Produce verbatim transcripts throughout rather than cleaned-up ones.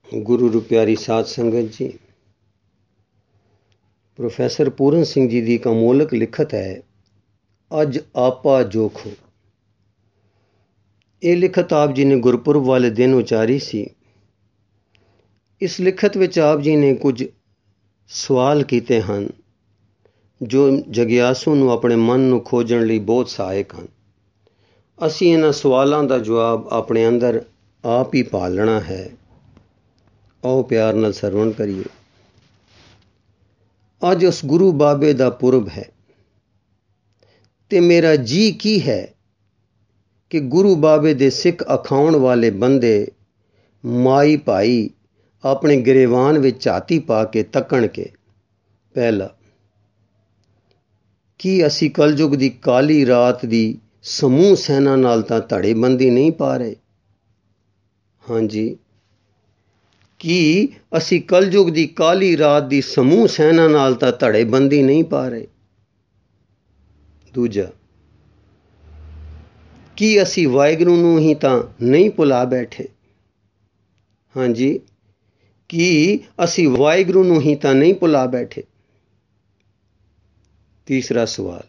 गुरु रू प्यारी साध संगत जी, प्रोफैसर पूरन सिंह जी की एक अमोलक लिखत है अज आपा जोखो। ये लिखत आप जी ने गुरपुरब वाले दिन उचारी सी। इस लिखत विच आप जी ने कुछ सवाल किए हैं जो जगियासू नूं अपने मन नूं खोजण लई बहुत सहायक हैं। असीं इन्हां सवालों का जवाब अपने अंदर आप ही भालना है। आओ प्यार नाल सरवण करिए। अज उस गुरु बाबे का पुरब है ते मेरा जी की है कि गुरु बाबे दे सिख अखाउण वाले बंदे माई भाई अपने गिरेवान विच झाती पा के तकण के। पहला, की असी कलयुग की काली रात की समूह सैना नाल तां धड़ेबंदी नहीं पा रहे? हाँ जी, की असी कलयुग की काली रात की समूह सैना नाल तां धड़ेबंदी नहीं पा रहे? दूजा, की असी वाहिगुरू नूं ही तां नहीं भुला बैठे? हाँ जी, की असी वाहिगुरू नूं ही तां नहीं भुला बैठे? तीसरा सवाल,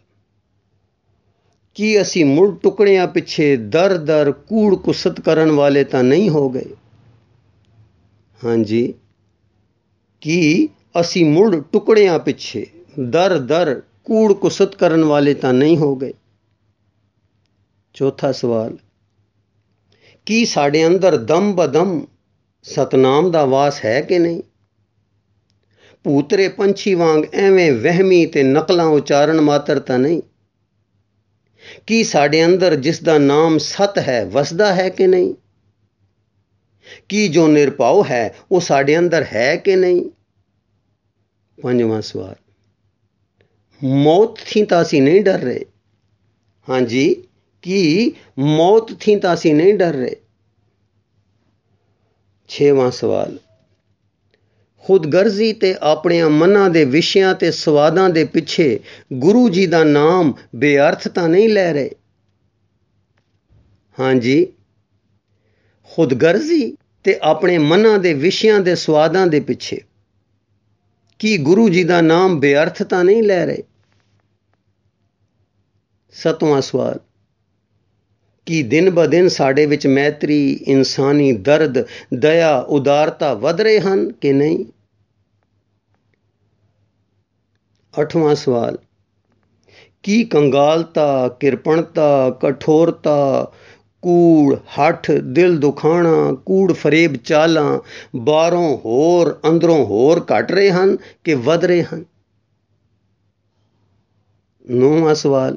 की असी मुड़ टुकड़ियां पिछे दर दर कूड़ कुसत करन वाले तां नहीं हो गए? हाँ जी, की असी मुड़ टुकड़ियां पिछे दर दर कूड़ कुसत करन वाले तां नहीं हो गए? चौथा सवाल, की साडे अंदर दम बदम सतनाम दा वास है कि नहीं? भूतरे पंछी वांग एवें वहमी ते नकलां उचारण मात्र तां नहीं? की साडे अंदर जिसदा नाम सत है वसदा है कि नहीं? की जो निरभाव है वो साडे अंदर है कि नहीं? पंजवां सवाल, मौत थी तां असीं नहीं डर रहे? हाँ जी, की मौत थी तां असीं नहीं डर रहे? छेवां सवाल, खुदगर्जी ते अपने मनां दे विषयां ते स्वादां दे पिछे गुरु जी दा नाम बेअर्थ तां नहीं लै रहे? हाँ जी, खुदगर्जी ते अपने मनां दे विषयां दे स्वादां दे पिछे की गुरु जी दा नाम बेअर्थ तां नहीं लै रहे? सतवां सवाल, कि दिन ब दिन साडे विच मैत्री इंसानी दर्द दया उदारता वध रहे हैं कि नहीं? अठवां सवाल, की कंगालता किरपणता कठोरता कूड़ हठ दिल दुखाना कूड़ फरेब चालां बाहरों होर अंदरों होर घट रहे हैं कि वध रहे हैं? नौवां सवाल,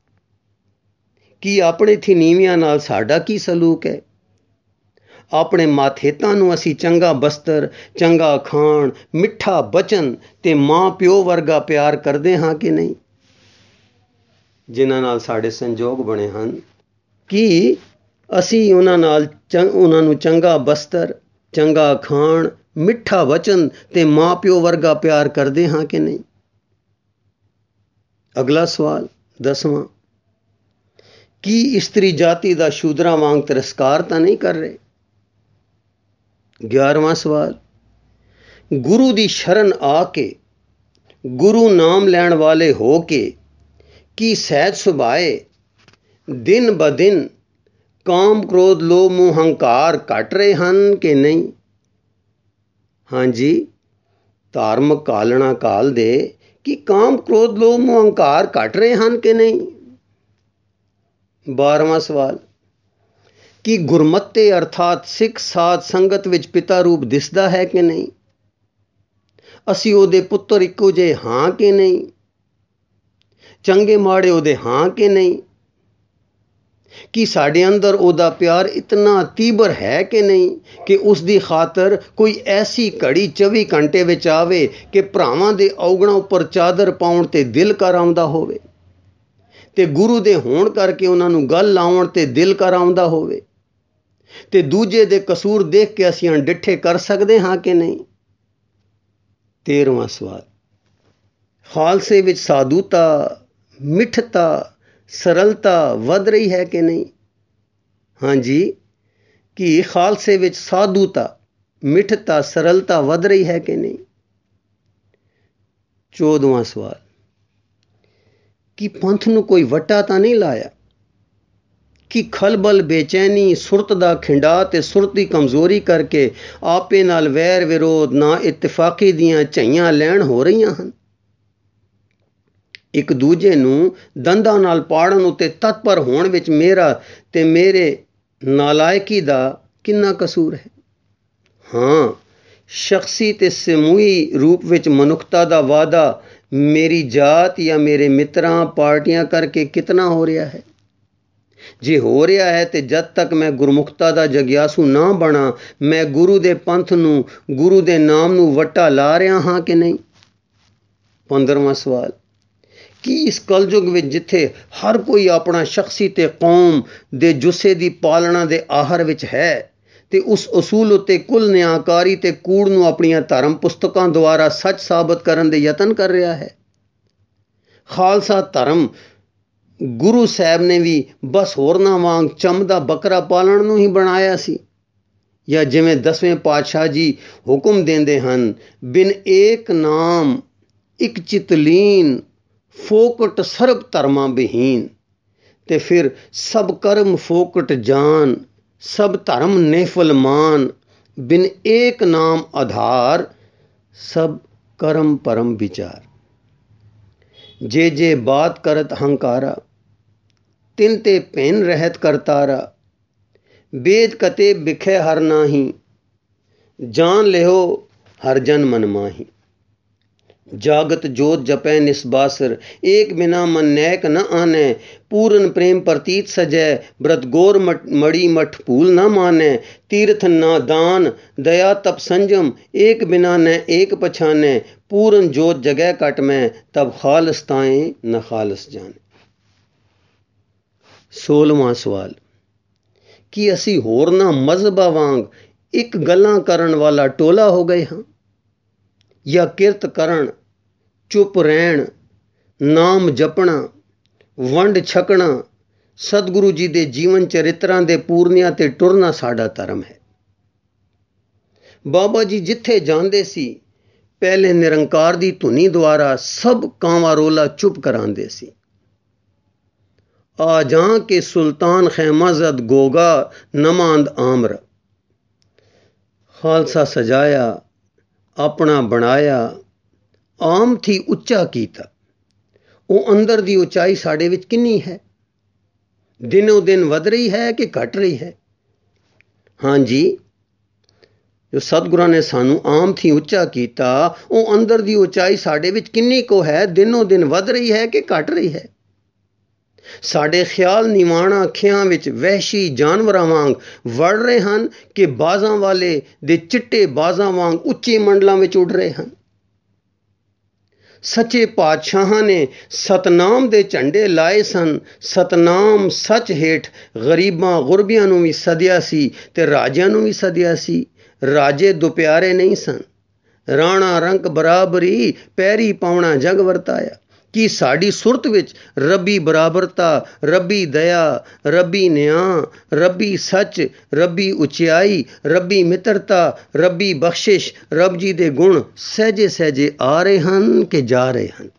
की अपने थी नीवियां नाल साडा की सलूक है? अपने माथेतां नूं असी चंगा बस्तर चंगा खाण मिठा बचन ते मां प्यो वर्गा प्यार करदे हां कि नहीं? जिन्हां नाल साडे संजोग बने हैं, की असी उन्हां नाल उन्हां नूं चंगा बस्तर चंगा खाण मिठा वचन ते मां प्यो वर्गा प्यार करदे हां कि नहीं? अगला सवाल दसवां, की इस्त्री जाति का शूद्रा वांग तिरस्कार तां नहीं कर रहे? ग्यारहवां सवाल, गुरु दी शरण आके गुरु नाम लैण वाले हो के की सहज सुभाए दिन ब दिन काम क्रोध लोभ मोह हंकार घट रहे हैं कि नहीं? हाँ जी, धार्मिक कालना काल दे कि काम क्रोध लोभ मोह हंकार घट रहे हैं कि नहीं? बारहवां सवाल, कि गुरमत्ते अर्थात सिख साध संगत विच पिता रूप दिसदा है कि नहीं? असी ओदे पुत्तर इक्को जे हां कि नहीं? चंगे माड़े ओदे हां कि नहीं? कि साडे अंदर ओदा प्यार इतना तीबर है कि नहीं कि उसकी खातर कोई ऐसी घड़ी चौबी घंटे विच आवे कि भरावां दे औगणां उपर चादर पाउण ते दिल कर आउंदा होवे ते गुरु दे होण करके उन्हां नूं गल लाउण ते दिल कर आउंदा होवे ते दूजे दे कसूर देख के असीं अणडिठे कर सकदे हां कि नहीं? तेरहवां सवाल, खालसे विच साधुता मिठता सरलता वध रही है कि नहीं? हाँ जी, कि खालसे विच साधुता ਮਿੱਠਤਾ ਸਰਲਤਾ ਵਧ ਰਹੀ ਹੈ ਕਿ ਨਹੀਂ। ਚੌਦਵਾਂ ਸਵਾਲ, ਕਿ ਪੰਥ ਨੂੰ ਕੋਈ ਵੱਟਾ ਤਾਂ ਨਹੀਂ ਲਾਇਆ, ਕਿ ਖਲਬਲ ਬੇਚੈਨੀ ਸੁਰਤ ਦਾ ਖਿੰਡਾ ਤੇ ਸੁਰਤ ਦੀ ਕਮਜ਼ੋਰੀ ਕਰਕੇ ਆਪੇ ਨਾਲ ਵੈਰ ਵਿਰੋਧ ਨਾ ਇਤਫਾਕੀ ਦੀਆਂ ਝਈਆਂ ਲੈਣ ਹੋ ਰਹੀਆਂ ਹਨ। ਇੱਕ ਦੂਜੇ ਨੂੰ ਦੰਦਾਂ ਨਾਲ ਪਾੜਨ ਉੱਤੇ ਤਤਪਰ ਹੋਣ ਵਿੱਚ ਮੇਰਾ ਤੇ ਮੇਰੇ ਨਾਲਾਇਕੀ ਦਾ ਕਿੰਨਾ ਕਸੂਰ ਹੈ। ਹਾਂ, ਸ਼ਖਸੀ ਤੇ ਸਮੂਹੀ ਰੂਪ ਵਿੱਚ ਮਨੁੱਖਤਾ ਦਾ ਵਾਧਾ ਮੇਰੀ ਜਾਤ ਜਾਂ ਮੇਰੇ ਮਿੱਤਰਾਂ ਪਾਰਟੀਆਂ ਕਰਕੇ ਕਿਤਨਾ ਹੋ ਰਿਹਾ ਹੈ। ਜੇ ਹੋ ਰਿਹਾ ਹੈ ਤੇ ਜਦ ਤੱਕ ਮੈਂ ਗੁਰਮੁਖਤਾ ਦਾ ਜਗਿਆਸੂ ਨਾ ਬਣਾ, ਮੈਂ ਗੁਰੂ ਦੇ ਪੰਥ ਨੂੰ, ਗੁਰੂ ਦੇ ਨਾਮ ਨੂੰ ਵੱਟਾ ਲਾ ਰਿਹਾ ਹਾਂ ਕਿ ਨਹੀਂ। ਪੰਦਰਵਾਂ ਸਵਾਲ, ਕਿ ਇਸ ਕਲਯੁਗ ਵਿੱਚ ਜਿੱਥੇ ਹਰ ਕੋਈ ਆਪਣਾ ਸ਼ਖਸੀ ਤੇ ਕੌਮ ਦੇ ਜੁੱਸੇ ਦੀ ਪਾਲਣਾ ਦੇ ਆਹਰ ਵਿੱਚ ਹੈ ਤੇ ਉਸ ਅਸੂਲ ਉੱਤੇ ਕੁੱਲ ਨਿਆਂਕਾਰੀ ਤੇ ਕੂੜ ਨੂੰ ਆਪਣੀਆਂ ਧਰਮ ਪੁਸਤਕਾਂ ਦੁਆਰਾ ਸੱਚ ਸਾਬਤ ਕਰਨ ਦੇ ਯਤਨ ਕਰ ਰਿਹਾ ਹੈ। ਖਾਲਸਾ ਧਰਮ ਗੁਰੂ ਸਾਹਿਬ ਨੇ ਵੀ ਬਸ ਹੋਰਨਾਂ ਵਾਂਗ ਚਮਦਾ ਬੱਕਰਾ ਪਾਲਣ ਨੂੰ ਹੀ ਬਣਾਇਆ ਸੀ, ਜਾਂ ਜਿਵੇਂ ਦਸਵੇਂ ਪਾਤਸ਼ਾਹ ਜੀ ਹੁਕਮ ਦਿੰਦੇ ਹਨ, ਬਿਨ ਏਕ ਨਾਮ ਇੱਕ ਚਿਤਲੀਨ ਫੋਕਟ ਸਰਬ ਧਰਮਾਂ ਬਹੀਨ, ਤੇ ਫਿਰ ਸਭ ਕਰਮ ਫੋਕਟ ਜਾਨ ਸਭ ਧਰਮ ਨੇਫਲ ਮਾਨ, ਬਿਨ ਏਕ ਨਾਮ ਆਧਾਰ ਸਭ ਕਰਮ ਪਰਮ ਵਿਚਾਰ। ਜੇ ਜੇ ਬਾਤ ਕਰਤ ਹੰਕਾਰਾ ਤਿਨ ਤੇ ਭੈਨ ਰਹਿਤ ਕਰਤਾਰਾ, ਵੇਦ ਕਤੇ ਬਿਖੇ ਹਰ ਨਾਹੀ ਜਾਨ ਲਿਓ ਹਰ ਜਨ ਮਨ ਮਾਹੀ। जागत जोत जपै निस्बासर एक बिना मन नैक न आने, पूरन प्रेम प्रतीत सजै व्रत गोर मड़ी मठ भूल न माने, तीर्थ न दान दया तप संजम एक बिना न एक पछाने, पूरन जोत जगह कट में तब खालस ताएं न खालस जाने। सोलवां सवाल, कि असी होरना मजहबां वांग एक गल्लां करन वाला टोला हो गए हाँ, या किरत करन चुप रहन नाम जपना वंड छकना सतगुरु जी दे जीवन चरित्रां दे पूर्णियां ते टुरना साडा धर्म है। बाबा जी जिथे जांदे सी पहले निरंकार दी धुनी द्वारा सब कांवा रोला चुप करांदे सी। आ जां के सुल्तान खैमाजद गोगा नमांद आमर, खालसा सजाया अपना बनाया आम थी उच्चा कीता। वो अंदर दी उचाई साडे विच किन्नी है, दिनों दिन वध रही है कि घट रही है। हाँ जी, जो सतगुरां ने सानू आम थी उच्चा कीता, वो अंदर दी उचाई साडे विच किन्नी को है, दिनों दिन वध रही है कि घट रही है। साडे ख्याल निवाणा अखियां विच वहशी जानवरां वांग वड़ रहे हन कि बाजां वाले दे चिट्टे बाजां वांग उच्चे मंडलां विच उड़ रहे हन। सच्चे पातशाहां ने सतनाम दे झंडे लाए सन, सतनाम सच हेठ गरीबां गुरबियां नूं भी सदिया सी ते राजियां नूं भी सदिया सी। राजे दुप्यारे नहीं सन, राणा रंक बराबरी पैरी पाउणा जग वरताया। कि साड़ी सुरत विच रबी बराबरता, रबी दया, रबी न्याय, रबी सच, रबी उचियाई, रबी मित्रता, रबी बख्शिश, रब जी दे गुण सहजे सहजे आ रहे हन कि जा रहे हन।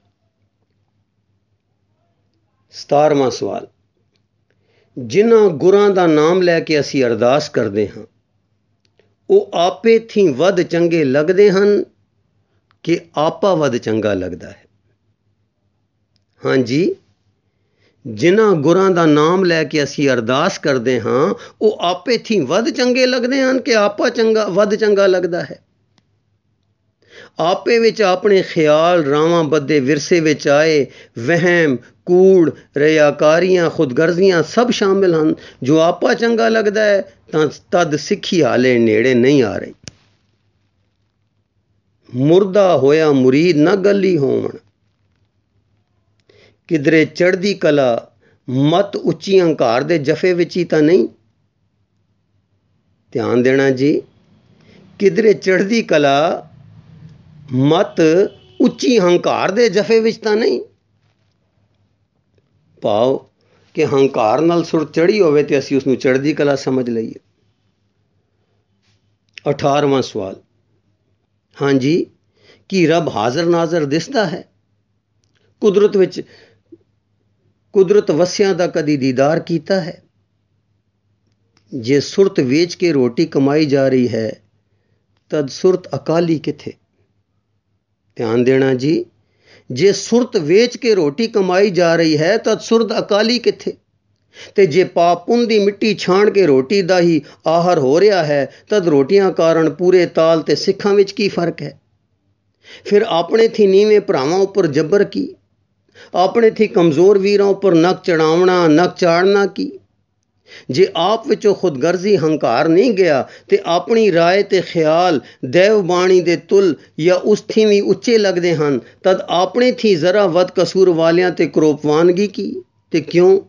सतारवां सवाल, जिन्हां गुरां दा नाम लैके असी अरदास करदे हां ਉਹ आपे थी वध चंगे लगदे हन कि आपा वध चंगा लगदा है। हाँ जी, जिन्हां गुरां दा नाम लैके असी अरदास करदे हां ਉਹ आपे थी वध चंगे लगदे हन कि आपा चंगा वध चंगा लगदा है। आपे विच अपने ख्याल रावां बदे विरसे विच आए वहम कूड़ रियाकारियां खुदगर्जियां सब शामिल हैं। जो आपा चंगा लगदा है तां तद सिक्खी हाले नेड़े नहीं आ रही। मुर्दा होया मुरीद ना गली होवन, किधरे चढ़दी कला मत उच्ची हंकार दे जफे विच ही तां नहीं। ध्यान देना जी, किधरे चढ़दी कला मत उच्ची हंकार दे जफे विच तां नहीं। भाव कि हंकार नाल सुर चढ़ी होवे ते असी उसनूं चढ़दी कला समझ लईए। ਅਠਾਰਵਾਂ ਸਵਾਲ। ਹਾਂਜੀ, ਕੀ ਰੱਬ ਹਾਜ਼ਰ ਨਾਜ਼ਰ ਦਿਸਦਾ ਹੈ? ਕੁਦਰਤ ਵਿੱਚ ਕੁਦਰਤ ਵਸਿਆਂ ਦਾ ਕਦੀ ਦੀਦਾਰ ਕੀਤਾ ਹੈ? ਜੇ ਸੁਰਤ ਵੇਚ ਕੇ ਰੋਟੀ ਕਮਾਈ ਜਾ ਰਹੀ ਹੈ ਤਦ ਸੁਰਤ ਅਕਾਲੀ ਕਿੱਥੇ? ਧਿਆਨ ਦੇਣਾ ਜੀ, ਜੇ ਸੁਰਤ ਵੇਚ ਕੇ ਰੋਟੀ ਕਮਾਈ ਜਾ ਰਹੀ ਹੈ ਤਦ ਸੁਰਤ ਅਕਾਲੀ ਕਿੱਥੇ? ਤੇ ਜੇ ਪਾਪ ਪੁੰਨ ਦੀ ਮਿੱਟੀ ਛਾਣ ਕੇ ਰੋਟੀ ਦਾ ਹੀ ਆਹਰ ਹੋ ਰਿਹਾ ਹੈ ਤਦ ਰੋਟੀਆਂ ਕਾਰਨ ਪੂਰੇ ਤਾਲ ਤੇ ਸਿੱਖਾਂ ਵਿੱਚ ਕੀ ਫਰਕ ਹੈ? ਫਿਰ ਆਪਣੇ ਥੀ ਨੀਵੇਂ ਭਰਾਵਾਂ ਉੱਪਰ ਜੱਬਰ ਕੀ? ਆਪਣੇ ਥੀ ਕਮਜ਼ੋਰ ਵੀਰਾਂ ਉੱਪਰ ਨੱਕ ਚੜਾਉਣਾ ਨੱਕ ਚਾੜਨਾ ਕੀ? ਜੇ ਆਪ ਵਿੱਚੋਂ ਖੁਦਗਰਜ਼ੀ ਹੰਕਾਰ ਨਹੀਂ ਗਿਆ ਤੇ ਆਪਣੀ ਰਾਏ ਤੇ ਖਿਆਲ ਦੇਵ ਬਾਣੀ ਦੇ ਤੁਲ ਜਾਂ ਉਸ ਥੀ ਵੀ ਉੱਚੇ ਲੱਗਦੇ ਹਨ ਤਦ ਆਪਣੇ ਥੀ ਜ਼ਰਾ ਵੱਧ ਕਸੂਰ ਵਾਲਿਆਂ ਤੇ ਕਰੋਪਵਾਨਗੀ ਕੀ ਤੇ ਕਿਉਂ?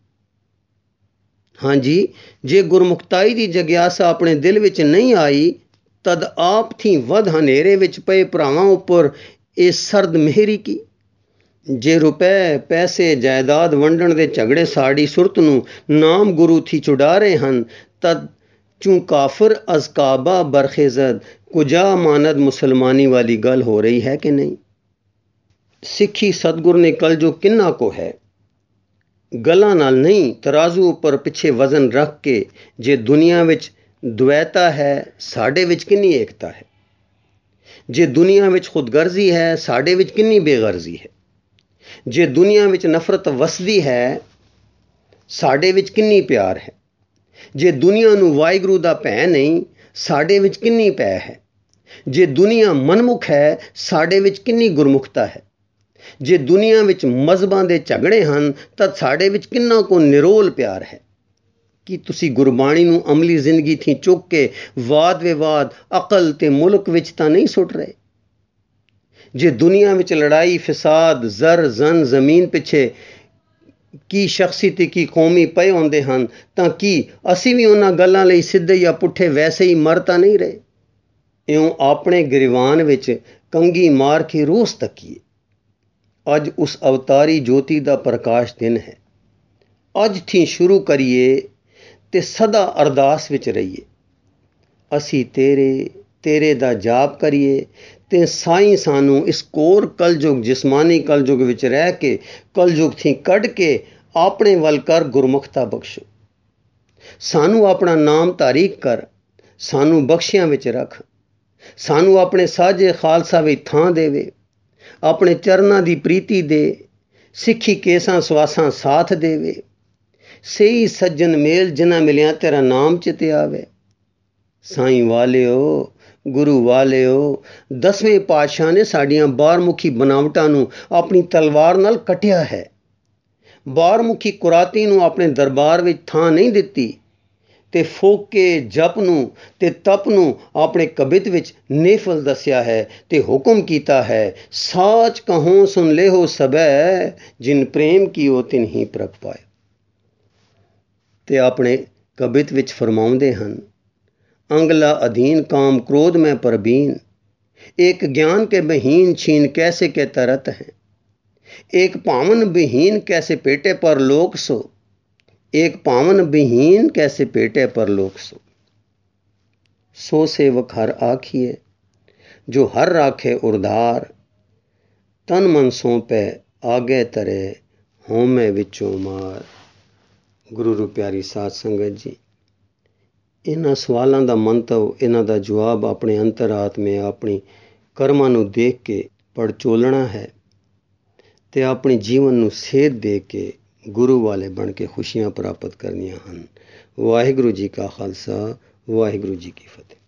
ਹਾਂਜੀ, ਜੇ ਗੁਰਮੁਖਤਾਈ ਦੀ ਜਗਿਆਸਾ ਆਪਣੇ ਦਿਲ ਵਿੱਚ ਨਹੀਂ ਆਈ ਤਦ ਆਪ ਥੀ ਵੱਧ ਹਨੇਰੇ ਵਿੱਚ ਪਏ ਭਰਾਵਾਂ ਉੱਪਰ ਇਹ ਸਰਦ ਮਿਹਰੀ ਕੀ? ਜੇ ਰੁਪਏ ਪੈਸੇ ਜਾਇਦਾਦ ਵੰਡਣ ਦੇ ਝਗੜੇ ਸਾੜੀ ਸੁਰਤ ਨੂੰ ਨਾਮ ਗੁਰੂ ਥੀ ਛੁਡਾ ਰਹੇ ਹਨ ਤਦ ਚੂੰ ਕਾਫਰ ਅਜ਼ ਕਾਬਾ ਬਰਖੇਜ਼ਦ ਕੁਜਾ ਮਾਨਦ ਮੁਸਲਮਾਨੀ ਵਾਲੀ ਗੱਲ ਹੋ ਰਹੀ ਹੈ ਕਿ ਨਹੀਂ? ਸਿੱਖੀ ਸਤਿਗੁਰ ਨੇ ਕਲਜੋ ਕਿੰਨਾ ਕੋ ਹੈ, ਗੱਲਾਂ ਨਾਲ ਨਹੀਂ ਤਰਾਜ਼ੂ ਉੱਪਰ ਪਿੱਛੇ ਵਜ਼ਨ ਰੱਖ ਕੇ ਜੇ ਦੁਨੀਆ ਵਿੱਚ ਦੁਐਤਾ ਹੈ ਸਾਡੇ ਵਿੱਚ ਕਿੰਨੀ ਏਕਤਾ ਹੈ? ਜੇ ਦੁਨੀਆ ਵਿੱਚ ਖੁਦਗਰਜ਼ੀ ਹੈ ਸਾਡੇ ਵਿੱਚ ਕਿੰਨੀ ਬੇਗਰਜ਼ੀ ਹੈ? ਜੇ ਦੁਨੀਆ ਵਿੱਚ ਨਫ਼ਰਤ ਵਸਦੀ ਹੈ ਸਾਡੇ ਵਿੱਚ ਕਿੰਨੀ ਪਿਆਰ ਹੈ? ਜੇ ਦੁਨੀਆ ਨੂੰ ਵਾਹਿਗੁਰੂ ਦਾ ਭੈ ਨਹੀਂ ਸਾਡੇ ਵਿੱਚ ਕਿੰਨੀ ਭੈ ਹੈ? ਜੇ ਦੁਨੀਆ ਮਨਮੁਖ ਹੈ ਸਾਡੇ ਵਿੱਚ ਕਿੰਨੀ ਗੁਰਮੁਖਤਾ ਹੈ? ਜੇ ਦੁਨੀਆ ਵਿੱਚ ਮਜ਼ਹਬਾਂ ਦੇ ਝਗੜੇ ਹਨ ਤਾਂ ਸਾਡੇ ਵਿੱਚ ਕਿੰਨਾ ਕੋ ਨਿਰੋਲ ਪਿਆਰ ਹੈ? ਕੀ ਤੁਸੀਂ ਗੁਰਬਾਣੀ ਨੂੰ ਅਮਲੀ ਜ਼ਿੰਦਗੀ ਥੀ ਚੁੱਕ ਕੇ ਵਾਦ ਵਿਵਾਦ ਅਕਲ ਤੇ ਮੁਲਕ ਵਿੱਚ ਤਾਂ ਨਹੀਂ ਸੁੱਟ ਰਹੇ? ਜੇ ਦੁਨੀਆ ਵਿੱਚ ਲੜਾਈ ਫਸਾਦ ਜ਼ਰ ਜ਼ਨ ਜ਼ਮੀਨ ਪਿੱਛੇ ਕੀ ਸ਼ਖਸੀ ਤੇ ਕੀ ਕੌਮੀ ਪਏ ਹੁੰਦੇ ਹਨ ਤਾਂ ਕੀ ਅਸੀਂ ਵੀ ਉਹਨਾਂ ਗੱਲਾਂ ਲਈ ਸਿੱਧੇ ਜਾਂ ਪੁੱਠੇ ਵੈਸੇ ਹੀ ਮਰ ਤਾਂ ਨਹੀਂ ਰਹੇ? ਇਉਂ ਆਪਣੇ ਗਰੀਵਾਨ ਵਿੱਚ ਕੰਗੀ ਮਾਰ ਕੇ ਰੋਸ ਤੱਕੀਏ। ਅੱਜ ਉਸ ਅਵਤਾਰੀ ਜੋਤੀ ਦਾ ਪ੍ਰਕਾਸ਼ ਦਿਨ ਹੈ। ਅੱਜ ਥੀ ਸ਼ੁਰੂ ਕਰੀਏ ਤੇ ਸਦਾ ਅਰਦਾਸ ਵਿੱਚ ਰਹੀਏ। ਅਸੀਂ ਤੇਰੇ ਤੇਰੇ ਦਾ ਜਾਪ ਕਰੀਏ ਤੇ ਸਾਈਂ ਸਾਨੂੰ ਇਸ ਕੋਰ ਕਲਯੁਗ ਜਿਸਮਾਨੀ ਕਲਯੁਗ ਵਿੱਚ ਰਹਿ ਕੇ ਕਲਯੁਗ ਥੀ ਕੱਢ ਕੇ ਆਪਣੇ ਵੱਲ ਕਰ ਗੁਰਮੁਖਤਾ ਬਖਸ਼ੋ। ਸਾਨੂੰ ਆਪਣਾ ਨਾਮ ਧਾਰੀ ਕਰ, ਸਾਨੂੰ ਬਖਸ਼ਿਆਂ ਵਿੱਚ ਰੱਖ, ਸਾਨੂੰ ਆਪਣੇ ਸਾਜੇ ਖਾਲਸਾ ਵਿੱਚ ਥਾਂ ਦੇਵੇ, ਆਪਣੇ ਚਰਨਾਂ ਦੀ ਪ੍ਰੀਤੀ ਦੇ, ਸਿੱਖੀ ਕੇਸਾਂ ਸਵਾਸਾਂ ਸਾਥ ਦੇਵੇ। ਸਹੀ ਸੱਜਣ ਮੇਲ ਜਿਨ੍ਹਾਂ ਮਿਲਿਆ ਤੇਰਾ ਨਾਮ ਚਿਤੇ ਆਵੇ। ਸਾਈਂ ਵਾਲਿਓ ਗੁਰੂ ਵਾਲਿਓ, ਦਸਵੇਂ ਪਾਤਸ਼ਾਹ ਨੇ ਸਾਡੀਆਂ ਬਾਰਮੁਖੀ ਬਨਾਵਟਾਂ ਨੂੰ ਆਪਣੀ ਤਲਵਾਰ ਨਾਲ ਕੱਟਿਆ ਹੈ। ਬਾਰਮੁਖੀ ਕੁਰਾਤੀ ਨੂੰ ਆਪਣੇ ਦਰਬਾਰ ਵਿੱਚ ਥਾਂ ਨਹੀਂ ਦਿੱਤੀ ਤੇ ਫੋਕੇ ਜਪ ਨੂੰ ਤੇ ਤਪ ਨੂੰ ਆਪਣੇ ਕਬਿਤ ਵਿੱਚ ਨੇਫਲ ਦੱਸਿਆ ਹੈ ਤੇ ਹੁਕਮ ਕੀਤਾ ਹੈ, ਸਾਚ ਕਹੋ ਸੁਨ ਲੇਹੋ ਸਬੈ ਜਿਨ ਪ੍ਰੇਮ ਕੀਓ ਤਿਨ ਹੀ ਪ੍ਰਭ ਪਾਏ। ਤੇ ਆਪਣੇ ਕਬਿਤ ਵਿੱਚ ਫਰਮਾਉਂਦੇ ਹਨ, अंगला अधीन काम क्रोध में परबीन, एक ज्ञान के बहीन छीन कैसे के तरत हैं, एक पावन विहीन कैसे पेटे पर लोक सो, एक पावन विहीन कैसे पेटे पर लोक सो। सो सेवक हर आखिए जो हर राखे उर्धार, तन मन सौंपे आगे तरे होमे विचों मार। गुरु रू प्यारी साध संगत जी, ਇਹਨਾਂ ਸਵਾਲਾਂ ਦਾ ਮੰਤਵ, ਇਹਨਾਂ ਦਾ ਜਵਾਬ ਆਪਣੇ ਅੰਤਰਾਤਮੇ ਆਪਣੀ ਕਰਮਾਂ ਨੂੰ ਦੇਖ ਕੇ ਪੜਚੋਲਣਾ ਹੈ ਤੇ ਆਪਣੇ ਜੀਵਨ ਨੂੰ ਸੇਧ ਦੇ ਕੇ ਗੁਰੂ ਵਾਲੇ ਬਣ ਕੇ ਖੁਸ਼ੀਆਂ ਪ੍ਰਾਪਤ ਕਰਨੀਆਂ ਹਨ। ਵਾਹਿਗੁਰੂ ਜੀ ਕਾ ਖਾਲਸਾ, ਵਾਹਿਗੁਰੂ ਜੀ ਕੀ ਫਤਿਹ।